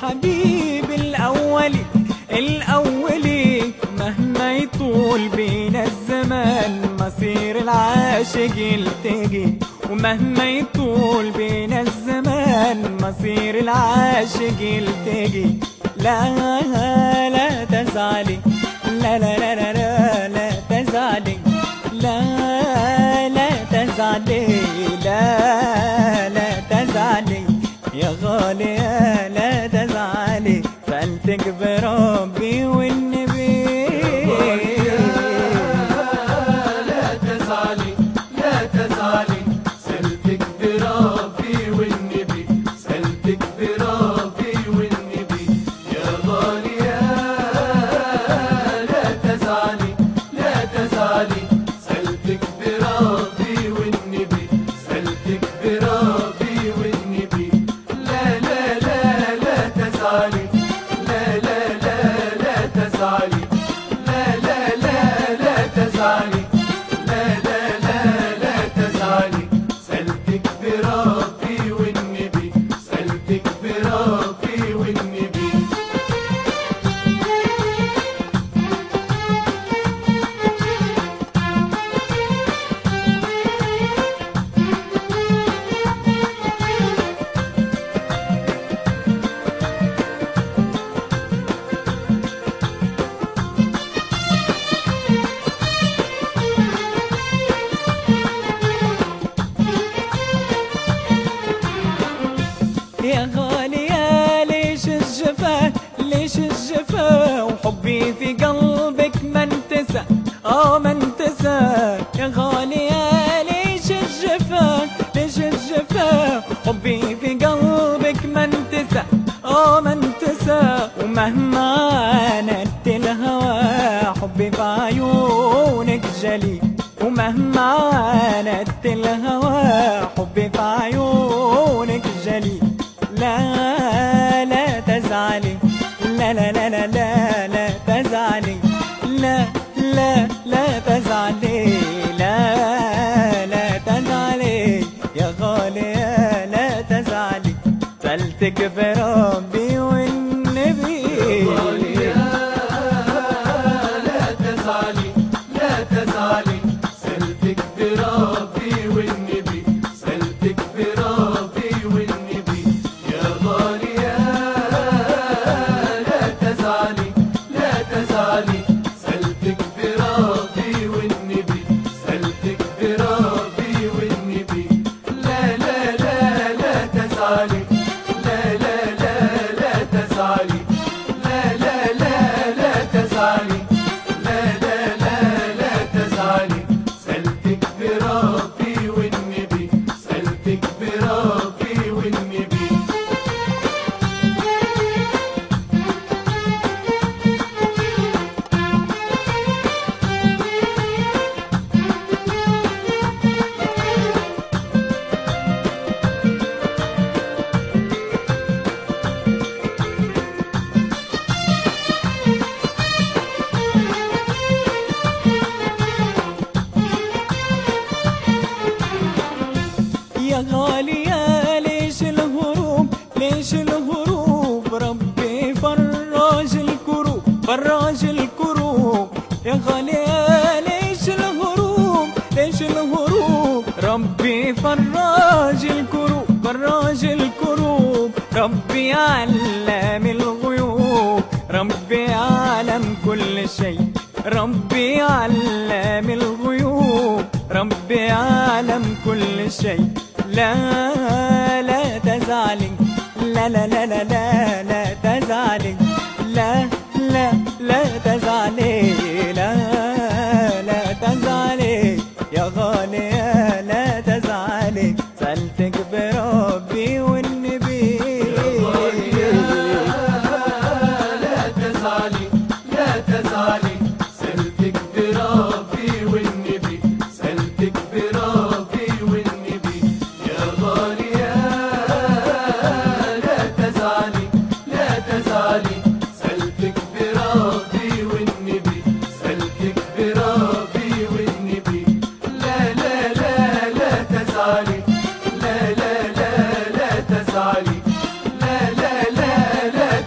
حبيبي الأولي الأولي، مهما يطول بينا الزمان مصير العاشق يلتقي، ومهما يطول بينا الزمان مصير العاشق يلتقي. لا لا تزعلي، لا لا لا لا لا, لا تزعلي، لا لا تزعلي، لا لا تزعلي يا غالية، لا تزعلي سألتك بربي والنبي. لا تزعلي لا تزعلي سألتك بربي والنبي، سألتك بربي والنبي يا غالية. لا تزعلي لا تزعلي سألتك بربي والنبي، سألتك بربي والنبي. لا لا لا لا تزعلي، لا لا لا لا تزعلي، لا لا لا لا تزعلي، لا لا لا لا تزعلي سألتك بربي والنبي، سألتك بربي والنبي. يا غالية ليش الجفا، ليش الجفا وحبي في قلبك ما انتسى، ما انتسى. يا غالية ليش الجفا، ليش الجفا حبي في قلبك ما انتسى، ما انتسى. ومهما عاندت الهوى حبي في عيونك جلي، ومهما عاندت الهوى حبي في عيونك جلي. لا لا تزعلي، لا لا لا لا لا, لا تزعلي، لا لا لا تزعلي، لا لا تزعلي يا غالية، لا تزعلي سألتك بربي والنبي. لا تزعلي لا تزعلي سألتك بربي والنبي، سألتك بربي والنبي يا غالية. لا تزعلي لا تزعلي سألتك بربي والنبي، سألتك بربي والنبي. لا لا لا لا تزعلي، لا لا لا لا تزعلي، لا لا لا لا تزعلي، لا لا لا لا تزعلي سألتك بربي والنبي، سألتك بربي والنبي. يا غالية ليش الهروب، ليش الهروب ربي فراج الكروب، فراج الكروب. يا غالية ليش الهروب، ليش الهروب ربي فراج الكروب، فراج الكروب. ربي علام الغيوب، ربي يعلم كل شيء، ربي علام الغيوب، ربي يعلم كل شيء. لا لا تزعلي، لا لا لا لا لا, لا تزعلي، لا لا لا تزعلي، لا لا تزعلي يا غالية، لا تزعلي سألتك بربي والنبي. لا تزعلي لا تزعلي سألتك بربي والنبي، سألتك بربي والنبي يا غالية. لا تزعلي لا تزعلي سألتك بربي والنبي، سألتك بربي والنبي. لا لا لا لا تزعلي، لا لا لا لا تزعلي، لا لا لا لا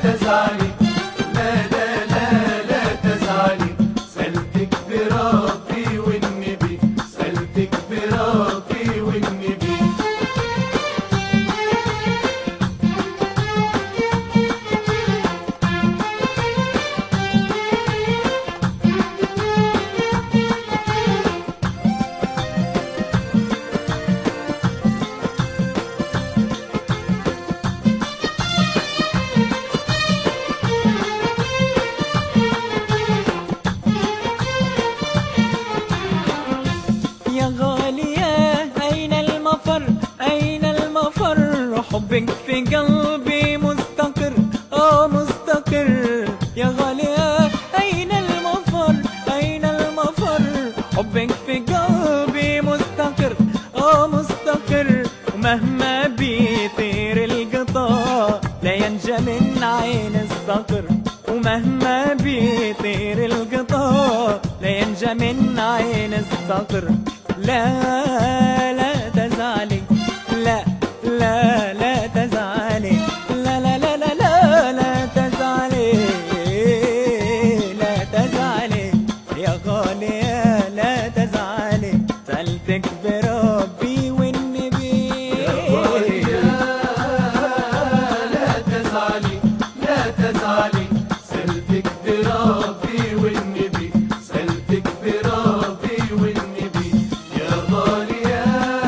حبك في قلبي مستقر مستقر يا غالية. أين المفر أين المفر؟ حبك في قلبي مستقر مستقر، ومهما بيطير القطار لا ينجى من عين الصقر، ومهما بيطير القطار لا ينجى من عين الصقر. لا لا تزعلي، لا لا لا تزعلي، لا لا لا لا لا لا تزعلي، لا تزعلي يا غالية لا تزعلي. سألتك بربي والنبي يا غالية لا تزعلي لا تزعلي، سألتك بربي والنبي، سألتك بربي والنبي. يا غالية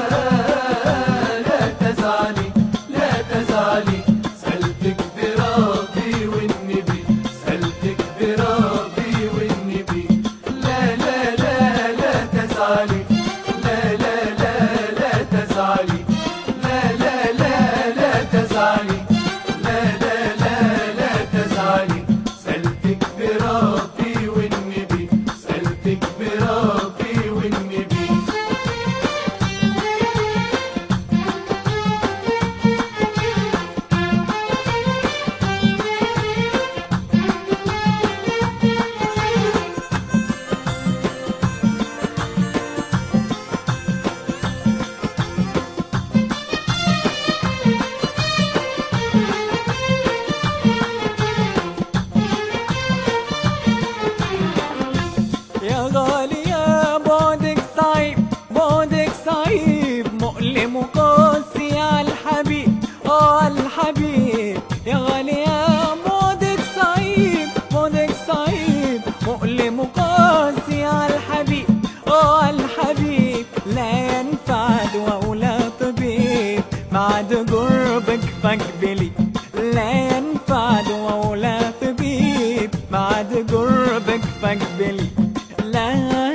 لا تزعلي لا تزعلي، سألتك بربي والنبي، سألتك بربي والنبي. لا لا لا لا تزعلي، لا لا لا لا تزعلي، لا لا لا لا تزعلي، لا لا لا لا تزعلي. سألتك بربي والنبي، سألتك بربي والنبي. يا غالية بعدك صعيب بعدك صعيب، مؤلم وقاسي على الحبيب الحبيب. يا غالية بعدك صعيب بعدك صعيب، مؤلم وقاسي على الحبيب الحبيب. لا ينفع دواء ولا طبيب بعد قربك فاقبلي، لا ينفع دواء ولا طبيب بعد قربك فاقبلي. لا